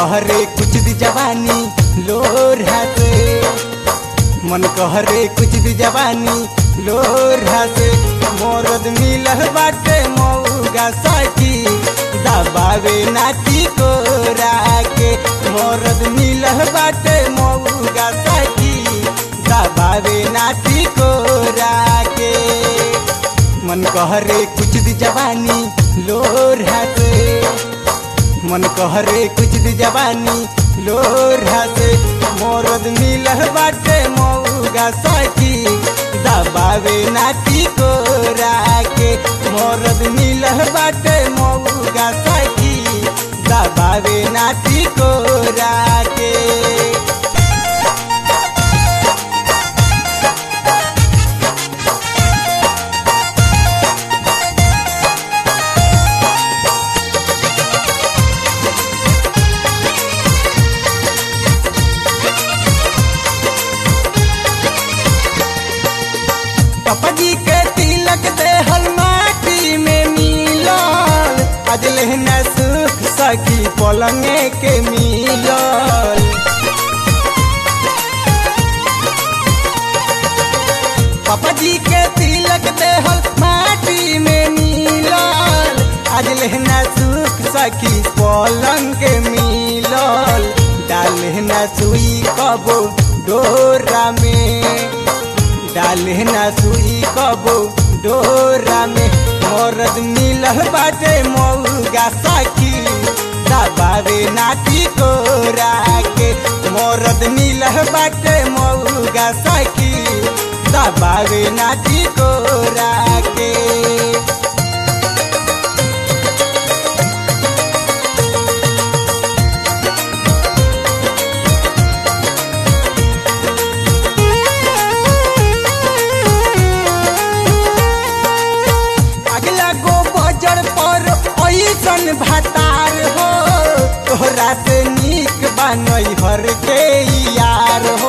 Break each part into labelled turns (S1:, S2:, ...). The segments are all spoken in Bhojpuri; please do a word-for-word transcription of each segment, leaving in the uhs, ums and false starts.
S1: कहरे कुछ दी जवानी लोरा से, मन कहरे कुछ दी जवानी लोरा से। मोरद मिलह बाटे मऊगा सखी दबावे नाटी कोरा के। मोरद मिलह बाटे मऊगा सखी दबावे नाटी कोरा के। मन कहरे कुछ दी जवानी लोरा से, मन कहरे कुछ दी जवानी लोरा से। मोरद मिलह बाटे मऊगा सखी दबावे नाटी कोरा के। मोरद मिलह बाटे मऊगा सखी दबावे नाटी कोरा के। पापा जी के तिलक देहल माटी में मिलल, आज लेहना सुख सखी पलंगे के मिलल। पापा जी के तिलक देहल माटी में मिलल, आज लेहना सुख सखी पलंग के मिलल। डालना सुई कबो डोरा में, डालना सुई कबो डोरा में। मोरद मिलह बाटे मऊगा सखी दबावे नाटी कोरा के। मोरद मिलह बाटे मऊगा सखी दबावे नाटी कोरा के। ऐसन भतार हो तोहरा से नीक बनई हर के यार हो।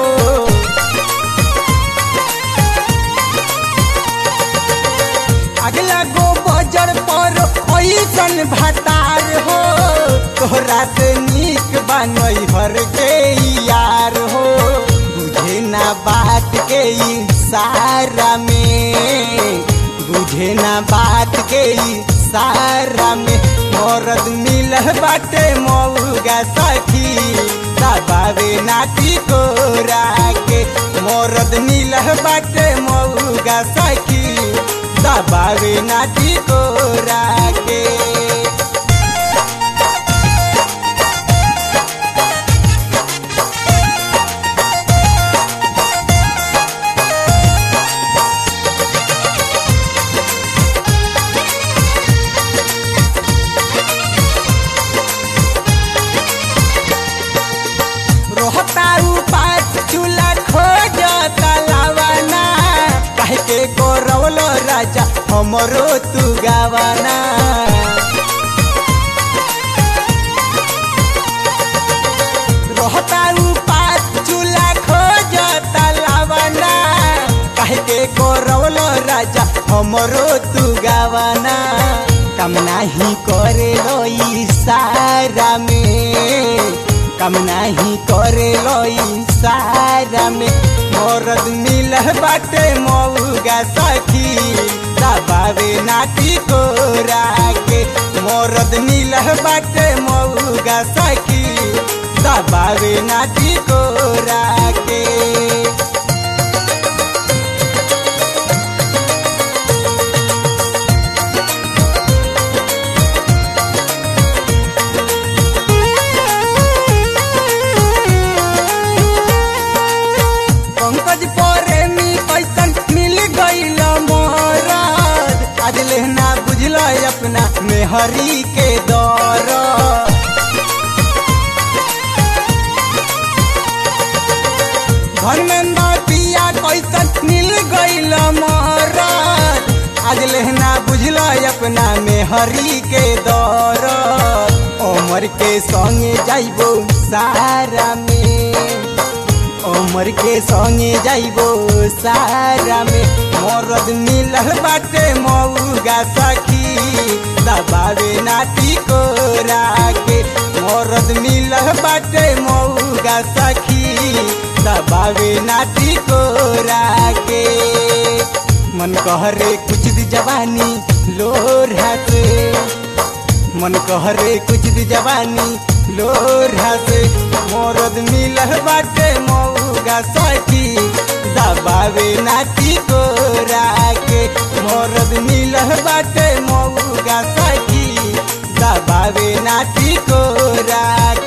S1: अगला गो बजर पर ऐसन भतार हो तोहरा से नीक बनई हर के यार हो। बुझे ना बात के इशारा में, बुझे ना बात के सारा में। मोरद मिलह बाटे मऊगा सखी दबावे नाटी कोरा के। मोरद मिलह बाटे मऊगा सखी दबावे नाटी कोरा के। रोहताऊ पास चूल्हा खोज तलावाना, काहे के गोरवलो राजा हमरो तू गावाना। रोहताऊ पास चूल्हा खोज तलावाना, काहे के गोरवलो राजा हमरो तू गावाना। कम नाही करे लो इशारा में, कम नाही करे लो इशारा में। मोरद मिलह बाटे मऊगा सखी दबावे नाटी कोरा के। मोरद मिलह बाटे मऊगा सखी दबावे नाटी कोरा के। आज लेहना बुझल अपना मेहरी के दौर। धर्मेंद्र पिया कैसन मिल गईल मरद, आज लेहना बुझल अपना मेहरी के दौर। उमर के संगे जाइबो सारा में, उमर के संगे जाइबो सारा में। मोरद मिलह बाटे मऊगा सखी दबावे नाटी कोरा के। मोरद मिलह बाटे मऊगा सखी दबावे नाटी को राके मन कहरे कुछ दी जवानी लोरा से मन कहरे कुछ दी जवानी लोरा से मोरद मिलह बाटे मऊगा सखी दबावे नाटी को राके मोरद मिलह बाटे मऊगा सखी दबावे नाटी को राके।